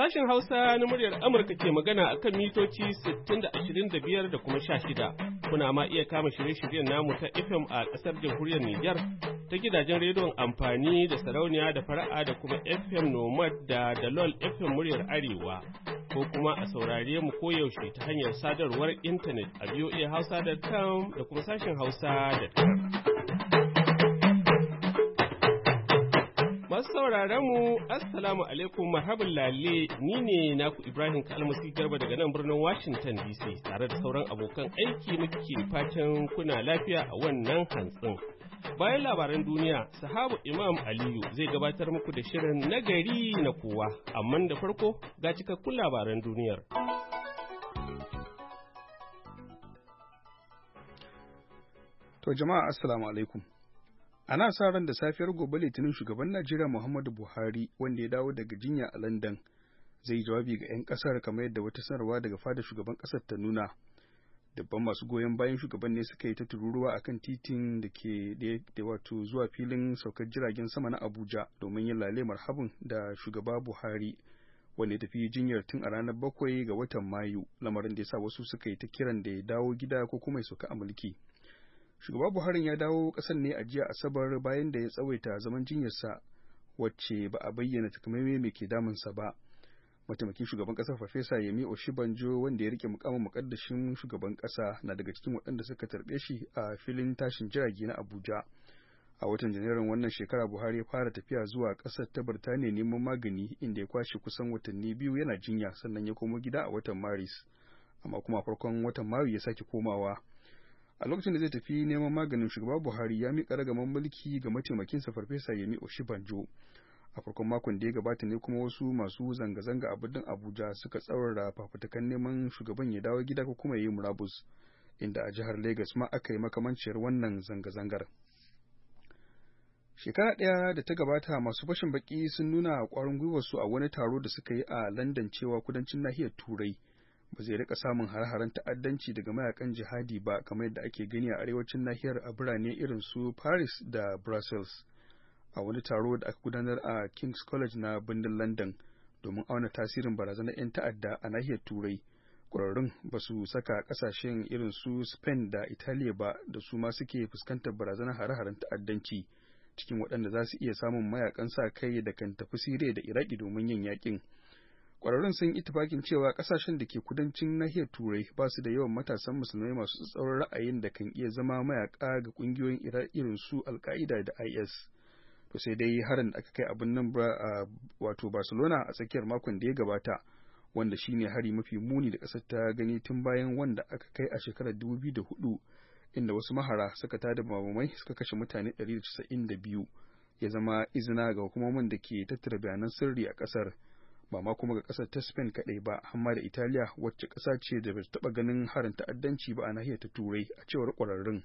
Sashen Hausa na muryar Amurka ke magana a kan mitoci 60 da 25 da kuma 16. Kuna ma iya kama shirye-shiryen namu ta FM a ƙasar jamhuriyar Nijar ta gidajen rediyon amfani da sarauniya da fara'a da kuma FM Nomad da Dalol FM muryar Arewa. Ko kuma a saurare mu koyaushe ta hanyar sadarwar intanet a voahausa.com da kuma sashen hausa.com. Masu sauraron mu, Assalamu alaikum, marhaban lalle, ni ne naku Ibrahim Kalmasi Garba daga nan birnin Washington DC tare da sauran abokan aiki muke fatan kuna lafiya a wannan hantsin. Bayan labaran duniya, sahabu Imam Aliyu zai gabatar muku da shirin nagari na kowa, amma da farko ga cikakkun labaran duniyar. To jama'a Assalamu alaikum. Ana sa ran da safiyar gobe Litinin shugaban Najeriya Muhammadu Buhari wanda ya dawo daga jinya a London zai yi jawabi ga 'yan kasar kamar yadda wata sanarwa daga fadar shugaban kasar ta nuna. Dabban masu goyon bayan shugaban ne suka yi ta tururuwa akan titin da ke da wato zuwa filin saukar jiragen sama na Abuja domin yin lale marhabin da shugaba Buhari wanda ya tafi jinyar tun a ranar 7 ga watan Mayu, lamarin da ya sa wasu suka yi ta kiran da ya dawo gida ko kuma ya sauka a mulki. Shugaba Buhari ya dawo ƙasar ne a jiya Asabar bayan da ya tsawaita zaman jinyarsa wacce ba a bayyana takamaimai me ke damunsa ba. Mataimakin shugaban ƙasar Farfesa Yemi Oshibanjo wanda ya rike mukamin mukaddashin shugaban ƙasa na daga cikin waɗanda suka tarbe shi a filin tashin jirage na Abuja. A watan Janairun wannan shekara Buhari ya fara tafiya zuwa ƙasar ta Birtaniya neman magani inda ya kwashe kusan watanni 2 yana jinya sannan ya komo gida a watan Maris. Amma kuma a farkon watan Mayu ya sake komawa. A lokacin da zai tafi neman maganin shugaba Buhari ya miƙa ragaman mulki ga mataimakinsa Farfesa Yemi Oshibanjo. A farkon makon da ya gabata ne kuma wasu masu zanga-zanga a birnin Abuja suka tsaurara fafutukan neman shugaban ya dawo gida ko kuma ya yi murabus, inda a jihar Lagos ma aka yi makamanciyar wannan zanga-zangar. Shekara ɗaya da ta gabata masu fashin baki sun nuna ƙwarin gwiwarsu a wani taro da suka yi a London cewa kudancin nahiyar Turai ba zai rika samun har-haren ta'addanci daga mayakan jihadi ba kamar yadda ake gani a arewacin nahiyar a birane irin su Paris da Brussels. A wani taro da aka gudanar a King's College na birnin London domin auna tasirin barazanar 'yan ta'adda a nahiyar Turai, ƙwararrun ba su saka ƙasashen irin su Spain da Italiya ba da su ma suke fuskantar barazanar har-haren ta'addanci cikin waɗanda za su iya samun mayakan sa kai da kan tafi Siriya da Iraki domin yin yaƙin. Ƙwararrun sun itifakin cewa ƙasashen da ke kudancin nahiyar Turai ba su da yawan matasan musulmai masu tsatsauran ra'ayin da kan iya zama mayaƙa ga ƙungiyoyin irin su Al-Qaida da IS. To sai dai harin da aka kai a birnin wato Barcelona a tsakiyar makon da ya gabata, wanda shine hari mafi muni da ƙasar ta gani tun bayan wanda aka kai a shekarar 2004, inda wasu mahara suka tada bamamai suka kashe mutane 192, ya zama izina ga hukumomin da ke tattara bayanan sirri a ƙasar. Ba ma kuma ga ƙasar ta Spain kaɗai ba, hamma da Italiya wacce ƙasa ce da bai taɓa ganin harin ta'addanci ba a nahiyar ta Turai a cewar ƙwararrun.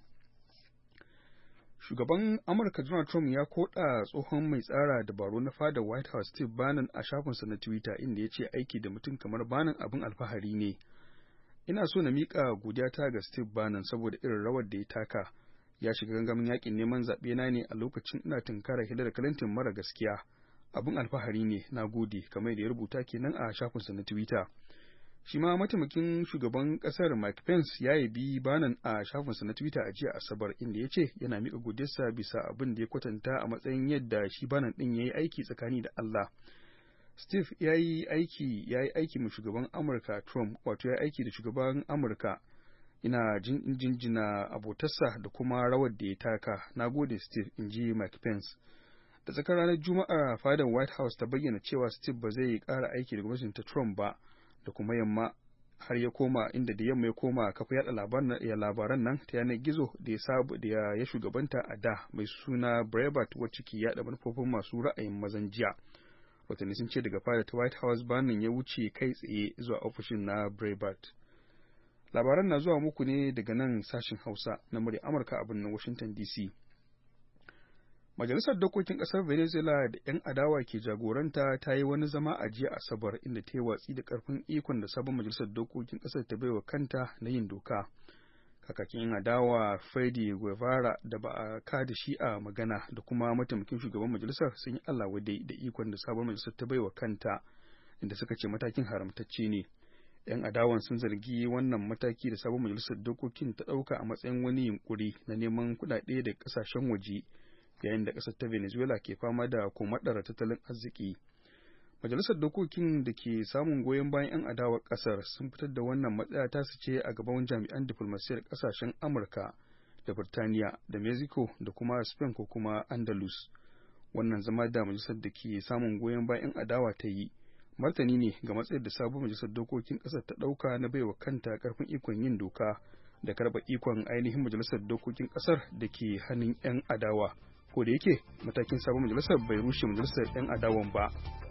Shugaban Amurka Donald Trump ya koɗa tsohon mai tsara dabaru na fadar White House Steve Bannon a shafinsa na Twitter inda ya ce aiki da mutum kamar Bannon abin alfahari ne. Ina so na miƙa godiyata ga Steve Bannon saboda irin rawar da ya taka. Ya shiga gangamin yaƙin neman zaɓe na ne a lokacin ina tunkarar Hillary Clinton mara gaskiya. Abin alfahari ne, na gode, kamar da ya rubuta kenan a shafinsa na Twitter. Shi ma mataimakin shugaban kasar Mike Pence ya yabi Bannon a shafinsa na Twitter a jiya Asabar inda ya ce yana miƙa godiyarsa bisa abin da ya kwatanta a matsayin yadda shi Bannon ɗin ya yi aiki tsakani da Allah. Steve ya yi aiki ma shugaban Amurka Trump, wato ya yi aiki da shugaban Amurka. Ina jinjina abotarsa da kuma rawar da ya taka. Na gode Steve, in ji Mike Pence. Da tsakar ranar Juma'a fadar White House ta bayyana cewa Steve ba zai ƙara aiki da gwamnatin ta Trump ba, da kuma yamma har ya koma inda da yamma ya koma kafa yaɗa labaran nan ta yanar gizo da ya shugabanta a da mai suna Breitbart wacce ke yaɗa manufofin masu ra'ayin mazan jiya. Watanni sun ce daga fadar ta White House Bannon ya wuce kai tsaye zuwa ofishin na Breitbart. Labaran na zuwa muku ne daga nan sashin Hausa na murya Amurka a birnin Washington DC. Majalisar Dokokin Ƙasar Venezuela da 'yan adawa ke jagoranta ta yi wani zama a jiya Asabar inda ta yi watsi da ƙarfin ikon da sabon Majalisar Dokokin ƙasar ta baiwa kanta na yin doka. Kakakin 'yan adawa Freddy Guevara da ba a ka da shi a magana da kuma mataimakin shugaban majalisar sun yi Allah wadai da ikon da sabon majalisar ta baiwa kanta inda suka ce matakin haramtacce ne. 'Yan adawan sun zargi wannan mataki da sabon majalisar dokokin ta ɗauka a matsayin wani yunkuri na neman kuɗaɗe da ƙasashen waje, yayin da ƙasar ta Venezuela ke fama da komaɗar tattalin arziki. Majalisar dokokin da ke samun goyon bayan 'yan adawar ƙasar sun fitar da wannan matsaya tasu ce a gaban jami'an diflomasiyyar ƙasashen Amurka da Birtaniya da Mexico da kuma Spain ko kuma Andalus. Wannan zama da majalisar da ke samun goyon bayan 'yan adawa ta yi martani ne ga matsayar da sabon majalisar dokokin ƙasar ta ɗauka na baiwa kanta ƙarfin ikon yin doka da karɓa ikon ainihin majalisar dokokin ƙasar da ke hannun 'yan adawa, ko da yake matakin sabon majalisar bai rushe majalisar 'yan adawan ba.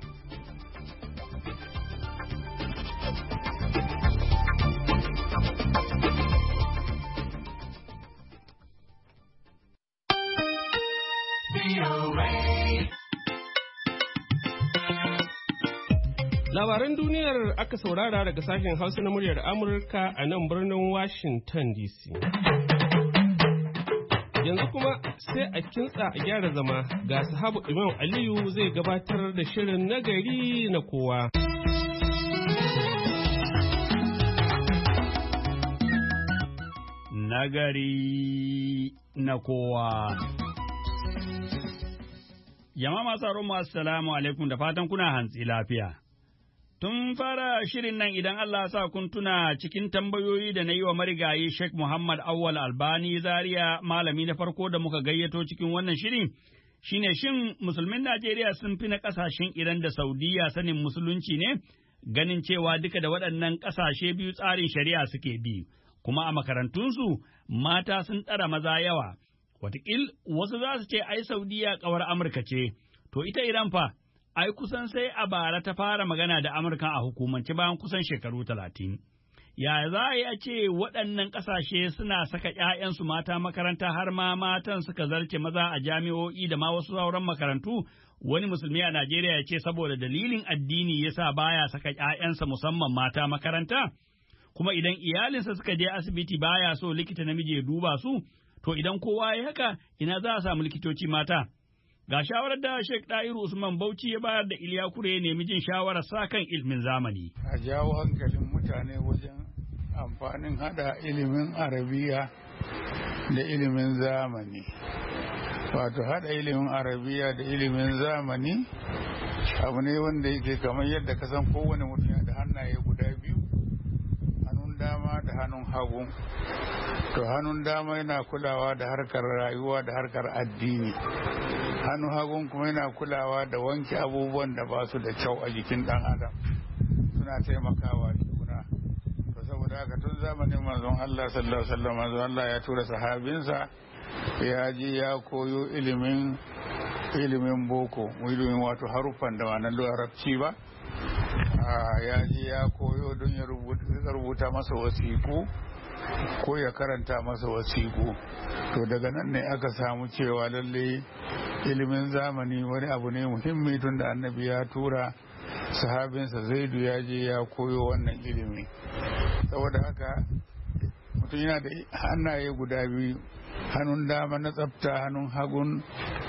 Labaran duniyar aka saurara daga sashen Hausa na muryar Amurka a nan birnin Washington DC. Yanzu kuma sai a kintsa a gyara zama ga sahabu Imam Aliyu zai gabatar da shirin nagari na kowa. Nagari na kowa. Jama'a masu aron assalamu alaikum da fatan kuna hantsi lafiya. Tun fara shirin nan idan Allah sa kun tuna cikin tambayoyi da na yi wa marigayi Sheikh Muhammad Awwal Albani Zaria malami na farko da muka gayyato cikin wannan shirin, shine shin musulmin Najeriya sun fi na ƙasashen Iran da Saudiya sanin musulunci ne, ganin cewa duka da waɗannan ƙasashe biyu tsarin shari'a suke bi, kuma a makarantunsu mata sun ɗara maza yawa. Wataƙil wasu za su ce ai Saudiya ƙawar Amurka ce, to ita Iran fa, ai kusan sai a bara ta fara magana da Amurka a hukumance bayan kusan shekaru 30. Ya za a yi a ce waɗannan ƙasashe suna saka ‘ya'yansu mata makaranta har ma matan suka zarce maza a jami'o'i da ma wasu sauran makarantu, wani musulmi a Najeriya ya ce saboda dalilin addini ya sa baya saka ‘ya'yansa musamman mata makaranta, kuma idan iyalinsa suka je asibiti baya so likita namiji ya duba su, to idan kowa ya haka ina za a samu likitoci mata. Ga shawarar da Sheikh Dahiru Usman Bauchi ya bayar da Iliya Kure ya nemi jin shawarar sa kan ilimin zamani. A jawo hankalin mutane wajen amfanin hada ilimin Arabiya da ilimin zamani. Wato hada ilimin Arabiya da ilimin zamani abu ne wanda yake kamar yadda ka san kowane mutum yana da hannaye guda biyu, hannun dama da hannun hagu. To hannun dama yana kulawa da harkar rayuwa da harkar addini. Hannun hagun kuma yana kulawa da wanke abubuwan da ba su da kyau a jikin ɗan adam, suna taimakawa juna. To saboda haka tun zamanin manzon Allah sallallahu alaihi wasallam manzon Allah ya tura sahabinsa ya je ya koyo ilimin boko, ilimin wato haruffan da ba na larabci ba. Ya je ya koyo don ya rubuta masa wasiku ko ya karanta masa wasiku. To daga nan ne aka samu cewa lalle ilimin zamani wani abu ne muhimmi, tun da annabi ya tura sahabinsa Zaidu ya je ya koyo wannan ilimi. Saboda haka mutum yana da hannaye guda biyu, hannun dama na tsafta, hannun hagun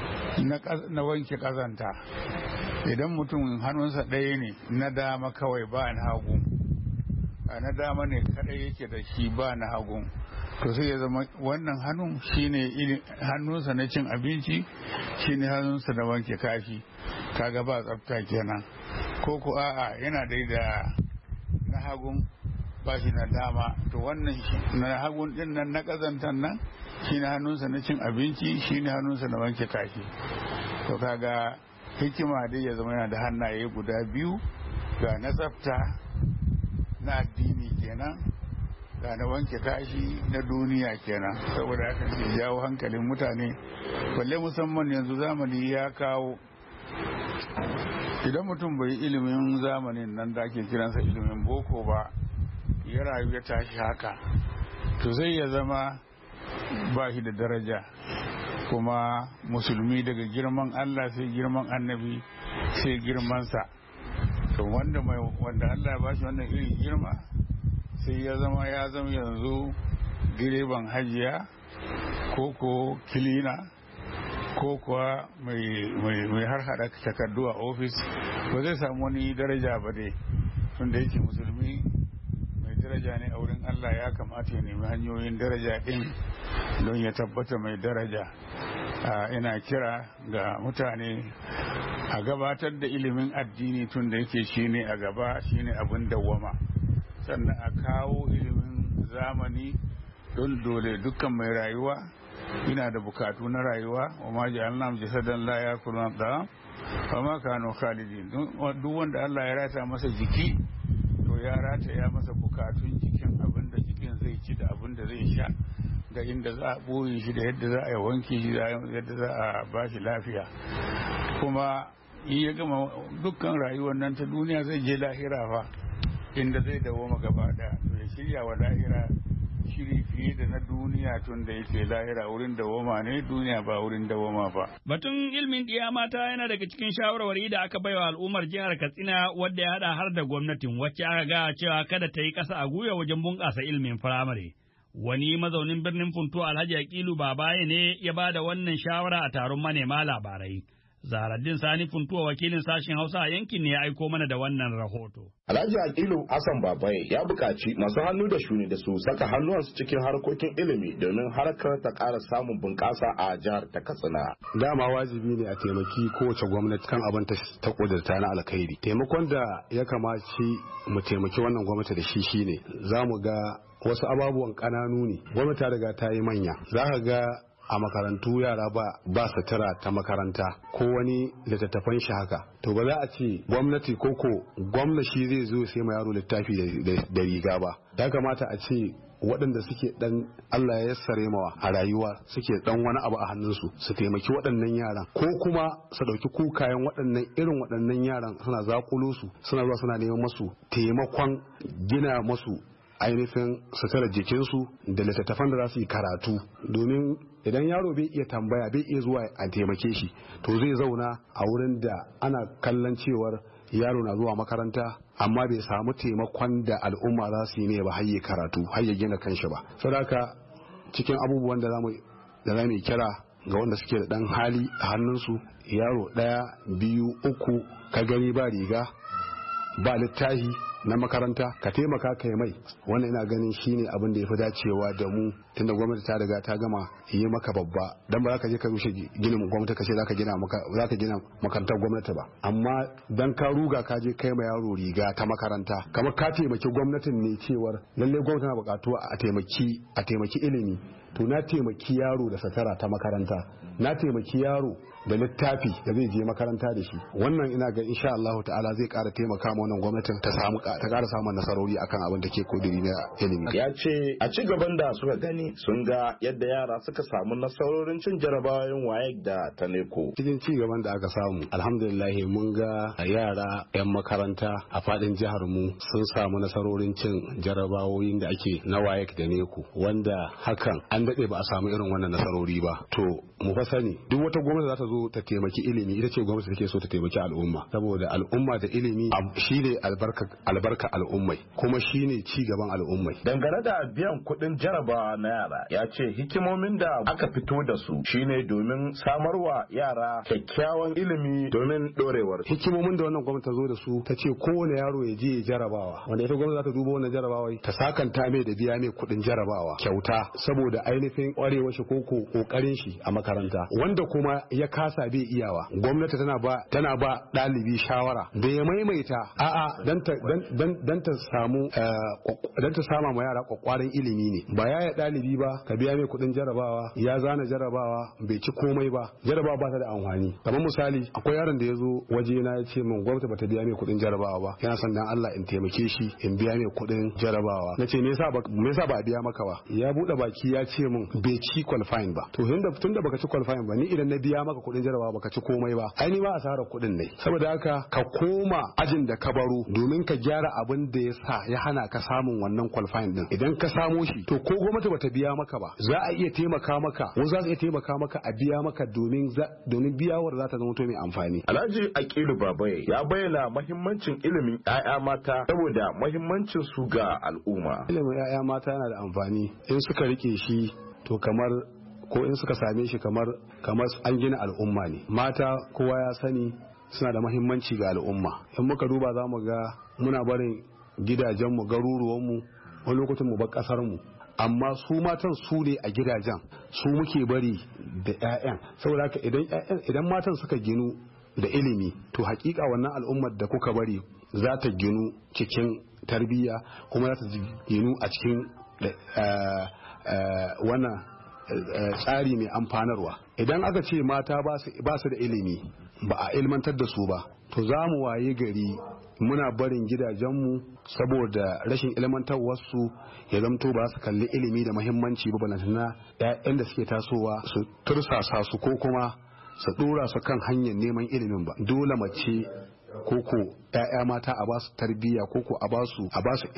na wanke kazanta. Idan mutum hannunsa ɗaya ne na dama kawai ba na hagu, na dama ne kadai yake da shi ba na hagu, to sai ya zama wannan hannun shine hannunsa na cin abinci, shine hannunsa na wanke kashi, kaga ba tsafta kenan. Ko ku a'a yana dai da na hagun ba shi na dama, to wannan na hagun din nan na kazantan nan shine hannunsa na cin abinci, shine hannunsa na wanke kashi. To kaga hikima dai ya zama yana da hannaye guda biyu, ga na tsafta na addini kenan, ga na wanke kashi na duniya kenan. Saboda haka ke jawo hankalin mutane, balle musamman yanzu zamani ya kawo, idan mutum bai ilimin zamanin nan da ake kiransa ilimin boko ba, ya rayu ya tashi haka, to zai ya zama ba shi da daraja. Kuma musulmi daga girman Allah sai girman annabi sai girmansa. To wanda Allah ya bashi wannan irin girma sai ya zama yanzu direban hajiya ko kilina ko kuwa mai harhaɗa takardu a ofis ba zai samu wani daraja ba dai, tunda yake musulmi mai daraja ne a wurin Allah, ya kamata ya nemi hanyoyin daraja ɗin don ya tabbata mai daraja. Ina kira ga mutane a gabatar da ilimin addini tun da yake shine a gaba, shine abin dawwama, sannan a kawo ilimin zamani don dole dukkan mai rayuwa yana da bukatu na rayuwa. wa ma ja'alna jasadan la yakuluna da wa ma kanu khalidin. Duk wanda Allah ya rata masa jiki to ya rata ya masa bukatun jikin, abin da jikin zai ci da abin da zai sha, da inda za a ɓoye shi, da yadda za a yi wanke shi, da yadda za a ba shi lafiya. Kuma in ya gama dukkan rayuwar nan ta duniya zai je lahira fa, inda zai dawoma gaba ɗaya. To ya shirya wa lahira shiri fiye da na duniya, tun da yake lahira wurin dawoma ne, duniya ba wurin dawoma ba. Batun ilmin ɗiya mata yana daga cikin shawarwari da aka baiwa al'ummar jihar Katsina, wadda ya haɗa har da gwamnatin, wacce aka ga cewa kada ta yi ƙasa a gwiwa wajen bunƙasa ilmin firamare. Wani mazaunin birnin Funtuwa Alhaji Aqilu Babaye ne ya ba da wannan shawara a taron manema labarai. Zaharaddin Sani Funtuwa, wakilin sashen Hausa a yankin, ne ya aiko mana da wannan rahoto. Alhaji Aqilu Hassan Babaye ya buƙaci masu hannu da shuni da su saka hannuwansu cikin harkokin ilimi domin harkar ta ƙara samun bunƙasa a jihar ta Katsina. Dama wajibi ne a taimaki kowace gwamnati kan abin ta ƙudurta na alkhairi. Taimakon da ya kamaci mu taimaki wannan gwamnati da shi shine za mu ga wasu ababuwan ƙananu ne. Gwamnati ta riga ta yi manya. Za ka ga a makarantu yara ba sutura ta makaranta ko wani littattafan shi haka. To ba za a ce gwamnati koko gwamna shi zai zo sai ma yaro littafi da riga ba. Ya kamata a ce waɗanda suke dan Allah ya yassare mawa a rayuwa suke dan wani abu a hannunsu su taimaki waɗannan yaran, ko kuma su ɗauki kukayen waɗannan yaran suna zakulo su, suna zuwa suna neman masu taimakon gina masu ainihin suturar jikinsu da littattafan da za su yi karatu. Domin idan yaro bai iya tambaya, bai iya zuwa a taimake shi, to zai zauna a wurin da ana kallon cewar yaro na zuwa makaranta amma bai samu taimakon da al'umma za su yi ne ba, har ya karatu, har ya gina kanshi ba. Saboda cikin abubuwan da za mu kira ga wanda suke da dan hali a hannunsu, yaro 1, 2, 3 ka gani ba riga ba littafi na makaranta, ka taimaka kai mai. Wannan ina ganin shine abin da yafi dacewa da mu, tunda gwamnati ta riga ta gama yi maka babba. Dan ba za ka je ka rushe ginin gwamnati ka ce za ka gina makarantar gwamnati ba, amma dan ka ruga ka je kai ma yaro riga ta makaranta, kamar ka taimaki gwamnatin ne cewar lalle gwamnati na bukatu a taimaki ilimi. To na taimaki yaro da satara ta makaranta, na taimaki yaro da littafi da zai je makaranta da shi. Wannan ina ga insha Allah ta'ala zai ƙara taimaka ma wannan gwamnatin ta ƙara samun nasarori akan abin da ke kudiri na ilimi. Ya ce a ci gaban da suka gani sun ga yadda yara suka samu nasarorin cin jarabawoyin WAEC da TANECO. Cikin ci gaban da aka samu, alhamdulillah mun ga yara 'yan makaranta a fadin jihar mu sun samu nasarorin cin jarabawoyin da ake na WAEC da NECO, wanda hakan an daɗe ba a samu irin wannan nasarori ba. To mu fa sani duk wata gwamnati za ta zo ta taimaki ilimi, ita ce gwamnati take so ta taimaki al'umma, saboda al'umma da ilimi shine albarka al'ummai, kuma shine ci gaban al'ummai. Dangane da biyan kuɗin jarabawa na yara, ya ce hikimomin da aka fito da su shine domin samarwa yara kyakkyawan ilimi domin dorewar. Hikimomin da wannan gwamnati ta zo da su, ta ce kowane yaro ya je jarabawa, wanda ita gwamnati za ta duba wannan jarabawa ta sakanta mai da biya mai kuɗin jarabawa kyauta, saboda ainihin ƙwarewar shi ko kokarin shi a makaranta. Wanda kuma ya kasa bai iyawa, gwamnati tana ba ɗalibi shawara da ya maimaita dan ta sama ma yara kwakwaran ilimi ne. Ba ya ɗalibi ba ka biya mai kuɗin jarabawa, ya zana jarabawa bai ci komai ba, jarabawa ba ta da amfani. Kamar misali, akwai yaron da ya zo waje na ya ce min gwamnati bata biya mai kuɗin jarabawa ba, yana son dan Allah in taimake shi in biya mai kuɗin jarabawa. Na ce me yasa ba a biya maka ba? Ya buɗe baki ya ce min bai ci qualifying ba. To tunda baka ci qualifying ba, ni idan na biya maka kuɗin jarabawa baka ci komai ba, ai ni ma asarar kuɗin ne. Saboda haka ka koma ajin da ka baro domin ka gyara abin da ya hana ka samun wannan qualifying din. Idan ka samo shi, to ko gwamnati bata biya maka ba, za a iya taimaka maka, wasu za su iya taimaka maka a biya maka domin biyawar za ta zama to mai amfani. Alhaji Aqilu Babaye ya bayyana muhimmancin ilimin 'ya'ya mata saboda muhimmancin su ga al'umma. Ilimin 'ya'ya mata yana da amfani in suka rike shi, to kamar ko in suka same shi kamar an gina al'umma ne. Mata kowa ya sani suna da mahimmanci ga al'umma. In muka duba za mu ga muna barin gidajenmu, garuruwanmu, wani lokacin mu bar ƙasarmu, amma su matan su ne a gidajen, su muke bari da 'ya'yan. Saboda haka idan matan suka ginu da ilimi, to hakika wannan al'ummar da kuka bari za ta ginu cikin tarbiyya, kuma za ta ginu a cikin wannan tsari mai amfanarwa. Idan aka ce mata ba su da ilimi, ba a ilmantar da su ba, to za mu waye gari muna barin gidajenmu saboda rashin ilmantarwarsu ya zamto ba su kalli ilimi da muhimmanci ba, balantana 'ya'yan da suke tasowa su tursasa su ko kuma su dora su kan hanyar neman ilimin ba. Dole mace koko 'ya'ya mata a basu tarbiyya, koko a basu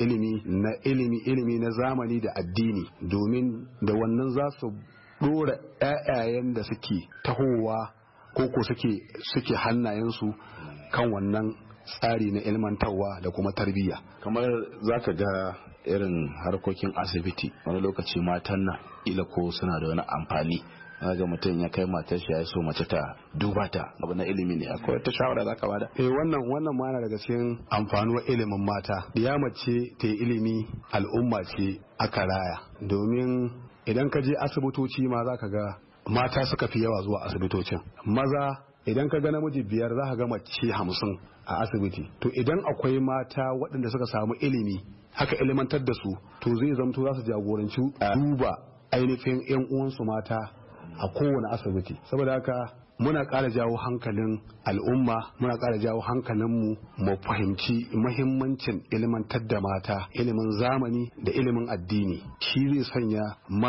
ilimi na zamani da addini, domin da wannan za su dora 'ya'yayen da suke tahowa koko suke hannayensu kan wannan tsari na ilmantarwa da kuma tarbiyya. Kamar zaka ga irin harkokin asibiti wani lokaci matan na ila ko suna da wani amfani, ga mutum ya kai matar shi ya so mace ta duba ta, abu na ilimi ne. Akwai ta shawara zaka bada? Wannan ma na daga cikin amfanuwar ilimin mata. Ya mace ta yi ilimi al'umma ce aka raya, domin idan ka je asibitoci ma zaka ga mata suka fi yawa zuwa asibitocin. Maza idan ka ga namiji 5 za ka ga mace 50 a asibiti. To idan akwai mata waɗanda suka samu ilimi haka ilimantar da su, to zai zamto za su jagoranci duba ainihin 'yan uwansu mata a kowane asibiti. Saboda haka muna ƙara jawo hankalin al'umma, muna ƙara jawo hankalinmu mu fahimci mahimmancin ilimantar da mata, ilimin zamani da ilimin addini. Shi zai sanya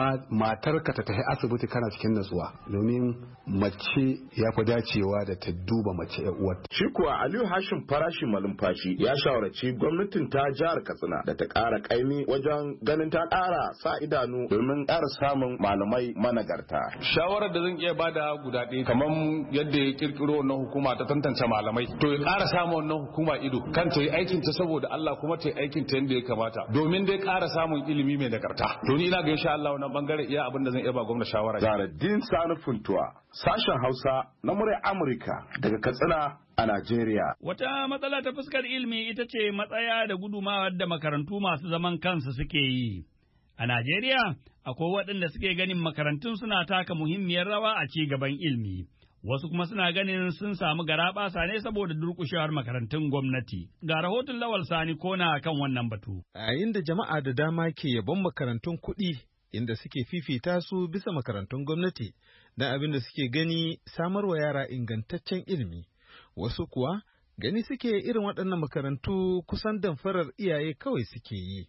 matarka ta tafi asibiti kana cikin natsuwa, domin mace ya fi dacewa da ta duba mace uwarta. Shi kuwa Aliyu Hashim Farashi Malumfashi ya shawarci gwamnatin ta jihar Katsina da ta ƙara ƙaimi wajen ganin ta ƙara sa idanu domin ƙara samun malamai managarta. Shawarar da zan iya bada guda ɗaya, kamar yadda ya kirkiro wannan hukuma ta tantance malamai, to ya ƙara samun wannan hukuma ido kan ta yi aikin ta saboda Allah, kuma ta yi aikin ta yadda ya kamata, domin dai ƙara samun ilimi mai nagarta. To ni ina ga insha Allah wannan bangare iya abin da zan iya ba gwamnati shawara. Zahraddeen Sani Funtuwa, sashen Hausa na muryar Amurka daga Katsina a Najeriya. Wata matsala ta fuskar ilimi ita ce matsaya da gudumawar da makarantu masu zaman kansu suke yi. A Najeriya akwai waɗanda suke ganin makarantun suna taka muhimmiyar rawa a ci gaban ilimi. Wasu kuma suna ganin sun samu garaɓasa ne saboda durƙushewar makarantun gwamnati. Ga rahoton Lawal Sani Kona kan wannan batu. A yayin da jama'a da dama ke yabon makarantun kuɗi inda suke fifita su bisa makarantun gwamnati don abin da suke gani samarwa yara ingantaccen ilimi. Wasu kuwa gani suke irin waɗannan makarantu kusan damfarar iyaye kawai suke yi.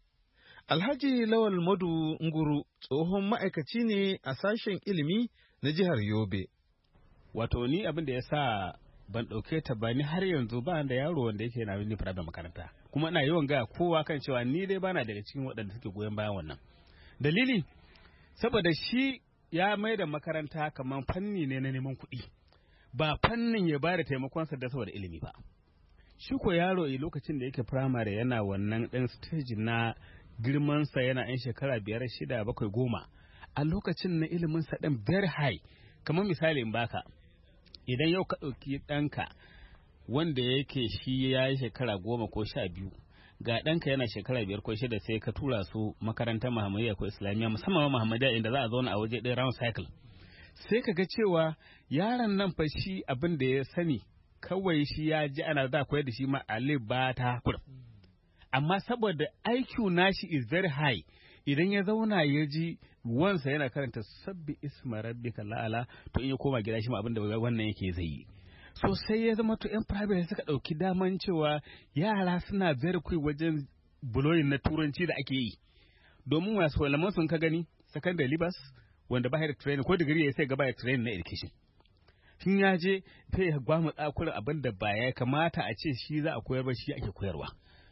Alhaji Lawal Madu Nguru tsohon ma'aikaci ne a sashen ilimi na jihar Yobe. Wato ni abin da ya sa ban ɗauke ta ba, ni har yanzu ba da yaro wanda yake na ni fara makaranta, kuma ina yawan ga kowa kan cewa ni dai bana daga cikin waɗanda suke goyon bayan wannan. Dalili saboda shi ya mai da makaranta kamar fanni ne na neman kuɗi, ba fannin ya bada taimakon sa da saboda ilimi ba. Shi ko yaro a lokacin da yake firamare yana wannan ɗan stage na girmansa yana 'yan shekara 5, 6, 7, 10, a lokacin na iliminsa ɗan very high. Kamar misali in baka, idan yau ka ɗauki ɗanka wanda yake shi ya yi shekara 10 ko 12, ga ɗanka yana shekara 5 ko 6, sai ka tura su makarantar Muhammadiyya ko Islamiyya, musamman Muhammadiyya inda za a zauna a waje ɗaya round cycle, sai ka ga cewa yaron nan fa shi abin da ya sani kawai shi ya ji ana za koyar da shi ma alif ba ta kurum. Amma saboda IQ nashi is very high, idan ya zauna ya ji wansa yana karanta sabbi isma rabbika la'ala, to in ya koma gida shi ma abin da wannan yake zai yi. So sai ya zama to yan private suka ɗauki daman cewa yara suna very quick wajen buloyin na turanci da ake yi. Domin masu malaman sun ka gani secondary libas wanda ba da training ko digiri ya sai gaba da training na education. Shin ya je sai ya gwamu tsakurin abin da ba ya kamata a ce shi za a koyar ba, shi ake koyarwa.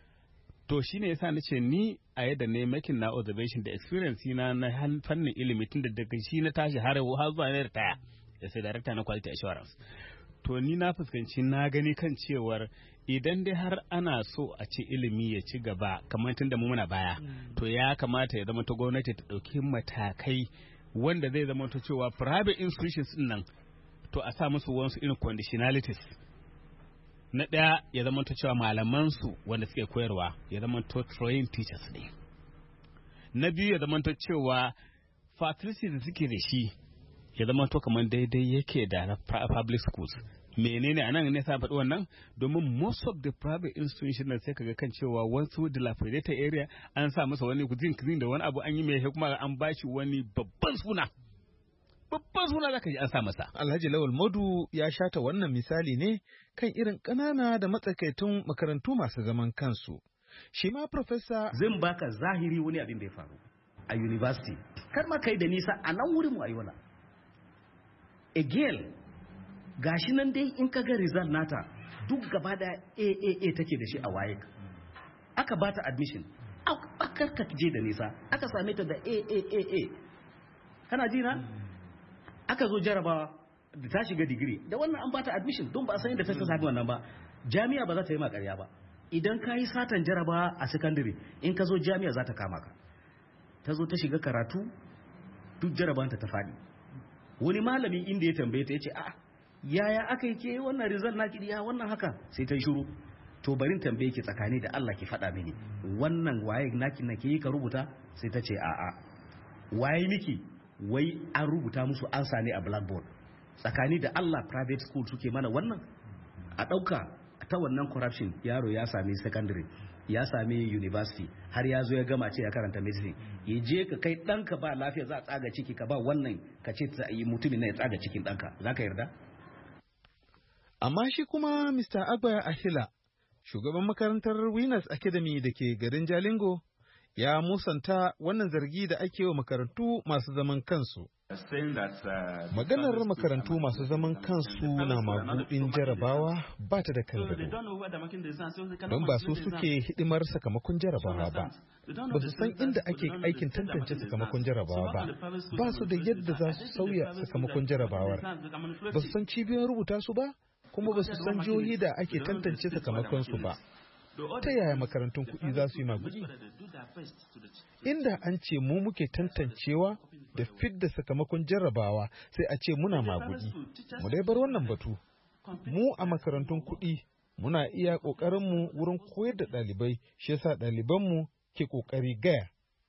To shi ne yasa nace ni a yadda ne making na observation da experience na fannin ilimi tun da daga shi na tashi har zuwa na ritaya sai director na quality assurance. To ni na fuskanci na gani kan cewar idan dai har ana so a ce ilimi ya ci gaba kamar tun da mu muna baya, to ya kamata ya zama ta gwamnati ta ɗauki matakai wanda zai zama to cewa private institutions din nan to a sa musu wasu irin conditionalities. Na ɗaya ya zama to cewa malaman su wanda suke koyarwa ya zama to trained teachers ne. Na biyu ya zama to cewa facilities da suke da shi ya zama to kamar daidai yake da na public schools. Menene anan ne sa faɗi wannan? Domin most of the private institutions sai kaga kan cewa wasu dilapidated area an sa masa wani kuzin da wani abu an yi mai kuma an bashi wani babban suna zaka ji an sa masa. Alhaji Lawal Modu ya shata wannan misali ne kan irin ƙanana da matsakaitun makarantu masu zaman kansu. Shi ma Professor zan baka zahiri wani abin da ya faru a university. Kar ma kai da nisa a nan wurin mu ayola. Again, gashi nan dai in ka ga result nata duk gaba da AAA take da shi a waye. Aka bata admission. Aka je da nisa. Aka same ta da AAA. Kana ji na? Aka zo jarabawa da ta shiga digiri da wannan an bata admission don ba a san yadda ta sami wannan ba. Jami'a ba za ta yi ma ƙarya ba. Idan ka yi satan jarabawa a secondary in ka zo jami'a za ta kama ka. Ta zo ta shiga karatu duk jarabanta ta faɗi. Wani malami inda ya tambaye ta ya ce a yaya aka yi ke wannan result na kidiya wannan haka sai ta shiru. To barin tambaye ki tsakani da Allah ki faɗa mini wannan waye naki na ke yi ka rubuta sai ta ce a'a waye miki wai an rubuta musu ansa ne a blackboard tsakani da Allah private school suke mana wannan a ɗauka ta wannan corruption yaro ya sami secondary ya sami university har ya zo ya gama ce ya karanta medicine ya je ka kai ɗanka ba lafiya za a tsaga ciki ka ba wannan ka ce mutumin na ya tsaga cikin ɗanka za ka yarda? Amma shi kuma Mr. Agba Ahila, shugaban makarantar Winners Academy da ke garin Jalingo, ya musanta wannan zargi da ake wa makarantu masu zaman kansu. Maganar makarantu masu zaman kansu na magudin jarabawa ba ta da kan gado, don ba su suke hidimar sakamakon jarabawa ba, ba su san inda ake aikin tantance sakamakon jarabawa ba, ba su da yadda za su sauya sakamakon jarabawar, ba su san cibiyoyin rubuta su ba, kuma ba su san jihohi da ake tantance sakamakon su ba. Ta yaya makarantun kuɗi za su yi magudi? Inda an ce mu muke tantancewa da fidda sakamakon jarrabawa sai a ce muna magudi. Mu dai bar wannan batu. Mu a makarantun kuɗi muna iya ƙoƙarinmu wurin koyar da ɗalibai, shi yasa ɗalibanmu ke ƙoƙari gaya.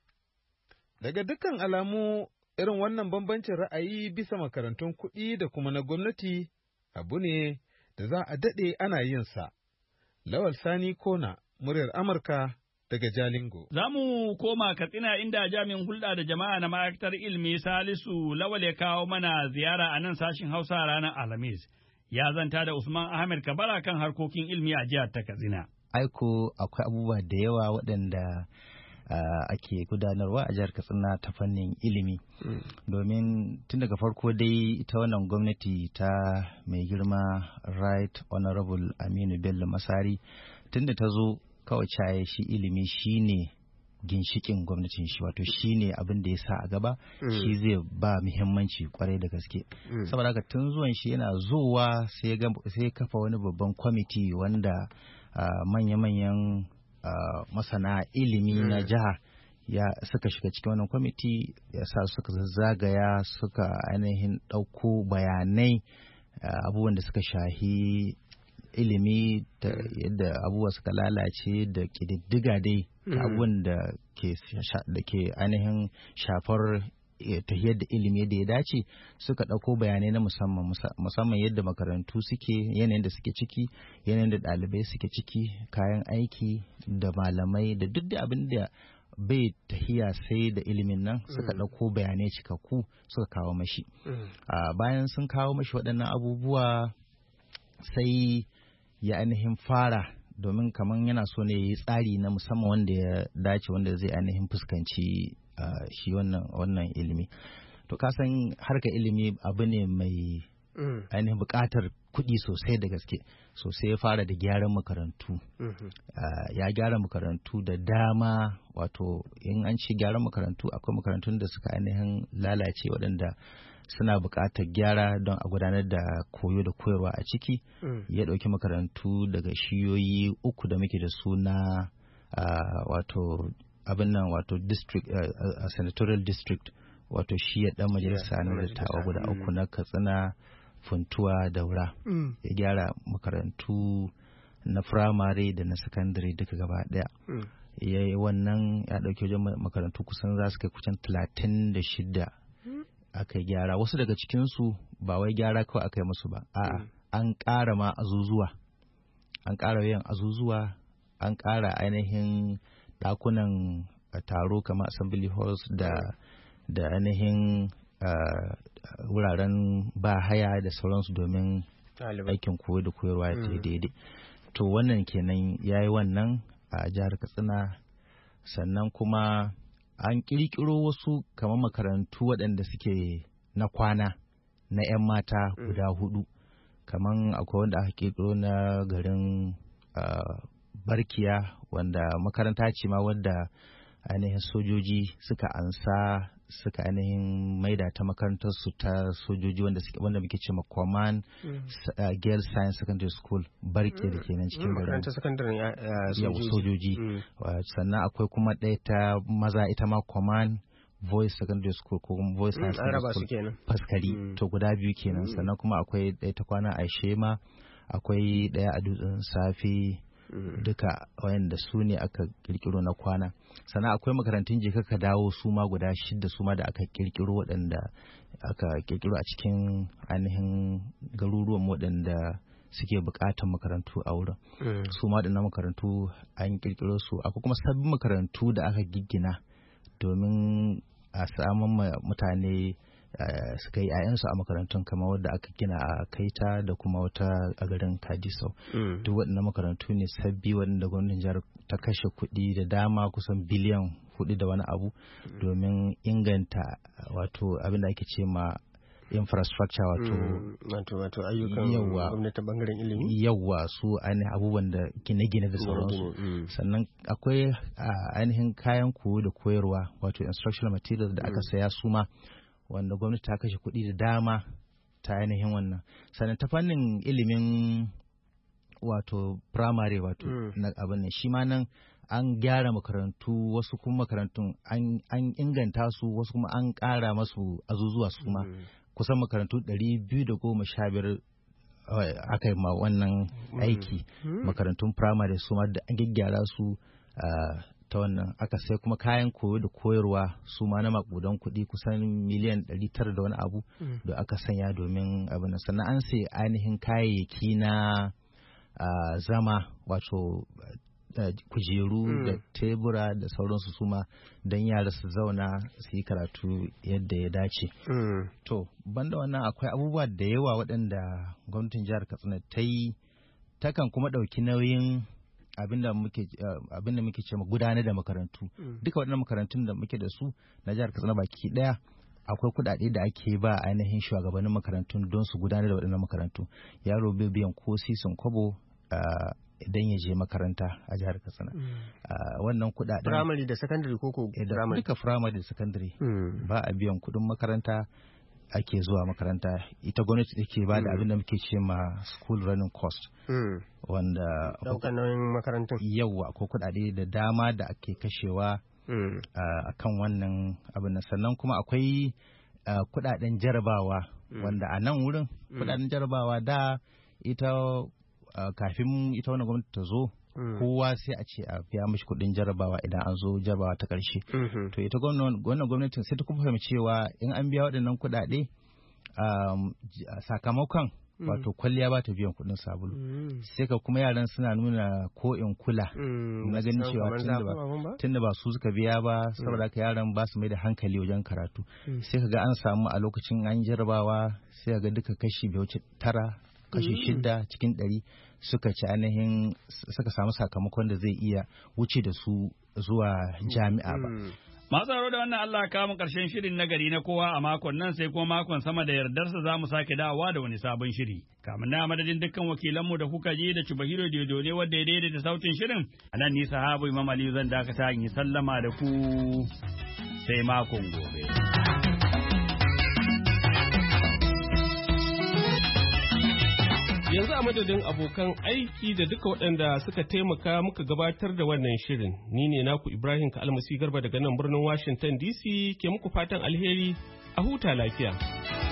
Daga dukkan alamu irin wannan bambancin ra'ayi bisa makarantun kuɗi da kuma na gwamnati abu ne da za a daɗe ana yin sa. Lawal Sani Kona, muryar Amurka daga Jalingo. Za mu koma Katsina inda jami'in hulɗa da jama'a na ma'aikatar ilimi Salisu Lawal ya kawo mana ziyara a nan sashin Hausa ranar Alhamis. Ya zanta da Usman Ahmed Kabara kan harkokin ilimi a jihar ta Katsina. Aiko akwai abubuwa da yawa waɗanda ake gudanarwa a jihar Katsina ta fannin ilimi. Domin tun daga farko dai ita wannan gwamnati ta mai girma Right Honorable Aminu Bello Masari tun da ta zo kawai caye shi ilimi shine ginshikin gwamnatin shi, wato shine abin da ya sa a gaba, shi zai ba muhimmanci kwarai da gaske. Saboda haka tun zuwan shi yana zuwa sai kafa wani babban kwamiti wanda manya-manyan masana ilimi na jiha suka shiga cikin wannan kwamiti, ya sa suka zagaya suka ainihin ɗauko bayanai abubuwan da suka shahi ilimi da yadda abubuwa suka lalace da ƙididdiga dai abubuwan da ke ainihin shafar tahiyar da ilimi da ya dace, suka ɗauko bayanai na musamman yadda makarantu suke, yanayin da suke ciki, yanayin da ɗalibai suke ciki, kayan aiki da malamai da duk da abin da bai tahiya sai da ilimin nan, suka ɗauko bayanai cikakku suka kawo mashi. Bayan sun kawo mashi waɗannan abubuwa sai ya ainihin fara, domin kamar yana so ne ya yi tsari na musamman wanda ya dace, wanda zai ainihin fuskanci shi wannan ilimi. To kasan harkar ilimi abu ne mai ainihin buƙatar kuɗi sosai da gaske, sosai ya fara da gyaran makarantu. Ya gyara makarantu da dama, wato in an ce gyaran makarantu akwai makarantun da suka ainihin lalace waɗanda suna buƙatar gyara don a gudanar da koyo da koyarwa a ciki. Ya ɗauki makarantu daga shiyoyi 3 da muke da su na wato abin nan, wato district senatorial district wato shi ya dan majalisa na dattawa guda uku na Katsina, Funtuwa, Daura. Ya gyara makarantu na firamare da na sakandare duka gaba daya. Ya yi wannan ya dauki wajen makarantu kusan za su kai kusan 36 aka gyara. Wasu daga cikinsu ba wai gyara kawai aka yi musu ba, a'a an ƙara ma azuzuwa, an ƙara yin azuzuwa, an ƙara ainihin ɗakunan taro kamar assembly halls da ainihin wuraren ba haya da sauransu domin aikin koyo da koyarwa ya daidai. To wannan kenan ya yi wannan a jihar Katsina. Sannan kuma an ƙirƙiro wasu kamar makarantu waɗanda suke na kwana na 'yan mata guda 4, kamar akwai wanda aka ƙirƙiro na garin Barkiya, wanda makaranta ce ma wadda ainihin sojoji suka ansa suka ainihin maida ta makarantar su ta sojoji wanda muke cewa Command Girls Science Secondary School Barke da kenan cikin garin makarantar secondary sojoji. Sannan akwai kuma ɗaya ta maza ita ma Command Voice Secondary School ko Voice Science Secondary School Faskari. To guda biyu kenan. Sannan kuma akwai ɗaya ta kwana a Shema, akwai ɗaya a Dutsen Safe. Duka wayanda su ne aka kirkiro na kwana. Sannan akwai makarantun je ka dawo su ma guda 6 su ma da aka kirkiro, waɗanda aka kirkiro a cikin ainihin garuruwan waɗanda suke buƙatar makarantu a wurin. Su ma na makarantu an kirkiro su. Akwai kuma sabbin makarantu da aka giggina domin a samun mutane suka yi 'ya'yansu a makarantun, kamar wadda aka gina a Kaita da kuma wata a garin Kadisau. Duk waɗannan makarantu ne sabbi waɗanda gwamnatin jihar ta kashe kuɗi da dama, kusan biliyan 4 da wani abu, domin inganta wato abin da ake ce ma infrastructure, wato ayyukan gwamnati bangaren ilimi. Yawwa, su ainihin abubuwan da gine-gine da sauransu. Sannan akwai ainihin kayan koyo da koyarwa, wato instructional materials da aka saya su ma, wanda gwamnati ta kashe kuɗi da dama ta ainihin wannan. Sannan ta fannin ilimin wato primary, wato na abin nan shi ma nan an gyara makarantu, wasu kuma makarantun an inganta su, wasu kuma an ƙara masu azuzuwa su ma. Kusan makarantu 215 aka yi ma wannan aiki. Makarantun primary su ma da an gyaggyara su ta wannan. Aka sai kuma kayan koyo da koyarwa su ma na makudan kuɗi kusan miliyan 900 da wani abu da aka sanya domin abin nan. Sannan an sai ainihin kayayyaki na zama, wato kujeru da tebura da sauransu su ma don yara su zauna su yi karatu yadda ya dace. To banda wannan akwai abubuwa da yawa waɗanda gwamnatin jihar Katsina ta yi. Takan kuma ɗauki nauyin abinda muke ce gudanar da makarantu. Duka waɗannan makarantun da muke da su na jihar Katsina baki ɗaya, akwai kuɗaɗe da ake ba ainihin shugabannin makarantun don su gudanar da waɗannan makarantu. Yaro bai biyan ko sisin kwabo idan ya je makaranta a jihar Katsina. Wannan kuɗaɗen primary da secondary koko primary? Duka primary da secondary. Ba a biyan kuɗin makaranta, ake zuwa makaranta. Ita gwamnati take ba da abin da muke ce ma school running cost, wanda ɗaukar nauyin makarantun. Yawwa, ko kuɗaɗe da dama da ake kashewa a kan wannan abin. Sannan kuma akwai kuɗaɗen jarabawa, wanda a nan wurin kuɗaɗen jarabawa da ita kafin ita wannan gwamnati ta zo, kowa sai a ce a biya mashi kuɗin jarabawa idan an zo jarabawa ta ƙarshe. To ita wannan gwamnatin sai ta kuma fahimci cewa in an biya waɗannan kuɗaɗe, sakamakon wato kwalliya ba ta biyan kuɗin sabulu. Sai ka kuma yaran suna nuna ko in kula na ganin cewa tunda ba su suka biya ba, saboda haka yaran ba su mai da hankali wajen karatu. Sai ka ga an samu a lokacin an jarabawa, sai ka ga duka kashi bai wuce 9, kashi 6 cikin 100 suka ci ainihin suka samu sakamakon da zai iya wuce da su zuwa jami'a ba. Masu tsaro da wannan Allah kawo ƙarshen shirin na gari na kowa a makon nan, sai kuma makon sama da yardarsa za mu sake dawowa da wani sabon shiri. Kamun na madadin dukkan wakilanmu da kuka ji da Chubahiro Dodo ne wadda ya daidaita sautin shirin. A nan ni sahabu Imam Aliyu zan dakata in yi sallama da ku sai makon gobe. Yanzu a madadin abokan aiki da duka waɗanda suka taimaka muka gabatar da wannan shirin, ni ne naku Ibrahim Kalmasi Garba daga nan birnin Washington DC ke muku fatan alheri a huta lafiya.